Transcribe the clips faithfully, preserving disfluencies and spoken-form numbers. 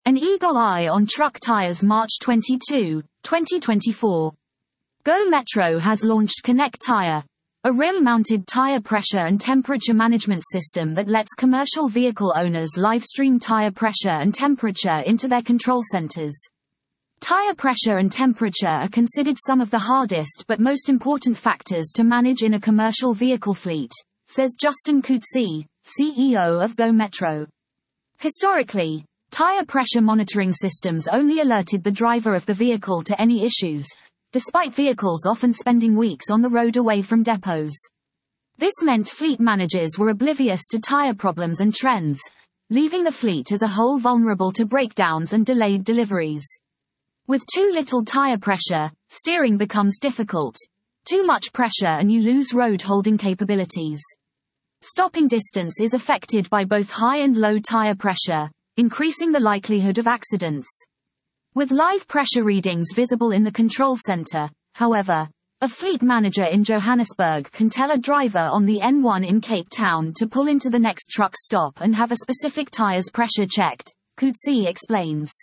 An eagle eye on truck tires March twenty-second, twenty twenty-four. Go Metro has launched Connect Tire, a rim-mounted tire pressure and temperature management system that lets commercial vehicle owners live stream tire pressure and temperature into their control centers. Tire pressure and temperature are considered some of the hardest but most important factors to manage in a commercial vehicle fleet, says Justin Coetzee, C E O of Go Metro. Historically, tire pressure monitoring systems only alerted the driver of the vehicle to any issues, despite vehicles often spending weeks on the road away from depots. This meant fleet managers were oblivious to tire problems and trends, leaving the fleet as a whole vulnerable to breakdowns and delayed deliveries. With too little tire pressure, steering becomes difficult. Too much pressure and you lose road holding capabilities. Stopping distance is affected by both high and low tire pressure, increasing the likelihood of accidents. With live pressure readings visible in the control center, however, a fleet manager in Johannesburg can tell a driver on the N one in Cape Town to pull into the next truck stop and have a specific tire's pressure checked, Coetzee explains.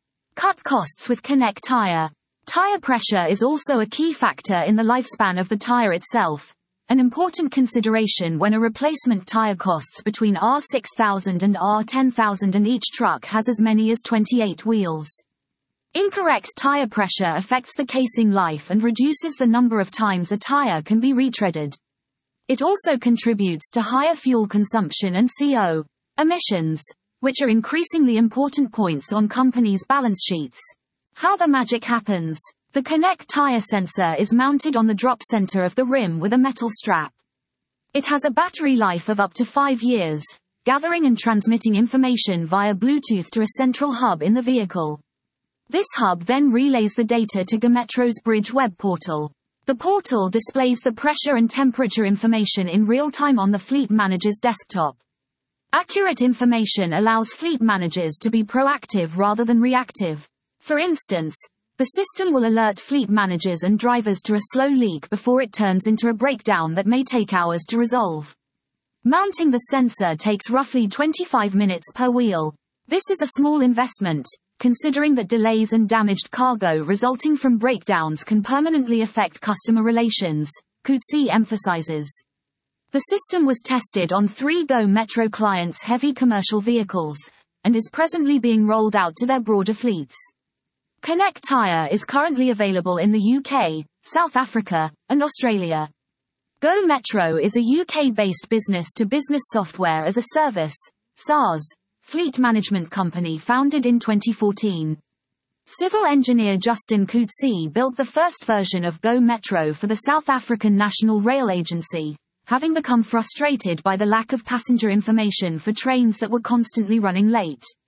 Cut costs with Connect Tire. Tire pressure is also a key factor in the lifespan of the tire itself, an important consideration when a replacement tire costs between R six thousand and R ten thousand and each truck has as many as twenty-eight wheels. Incorrect tire pressure affects the casing life and reduces the number of times a tire can be retreaded. It also contributes to higher fuel consumption and C O emissions, which are increasingly important points on companies' balance sheets. How the magic happens. The Connect Tire sensor is mounted on the drop center of the rim with a metal strap. It has a battery life of up to five years, gathering and transmitting information via Bluetooth to a central hub in the vehicle. This hub then relays the data to Go Metro's Bridge web portal. The portal displays the pressure and temperature information in real time on the fleet manager's desktop. Accurate information allows fleet managers to be proactive rather than reactive. For instance, the system will alert fleet managers and drivers to a slow leak before it turns into a breakdown that may take hours to resolve. Mounting the sensor takes roughly twenty-five minutes per wheel. This is a small investment, considering that delays and damaged cargo resulting from breakdowns can permanently affect customer relations, Coetzee emphasizes. The system was tested on three Go Metro clients' heavy commercial vehicles, and is presently being rolled out to their broader fleets. Connect Tire is currently available in the U K, South Africa, and Australia. Go Metro is a U K-based business-to-business software as a service, SaaS, fleet management company founded in twenty fourteen. Civil engineer Justin Coetzee built the first version of Go Metro for the South African National Rail Agency, having become frustrated by the lack of passenger information for trains that were constantly running late.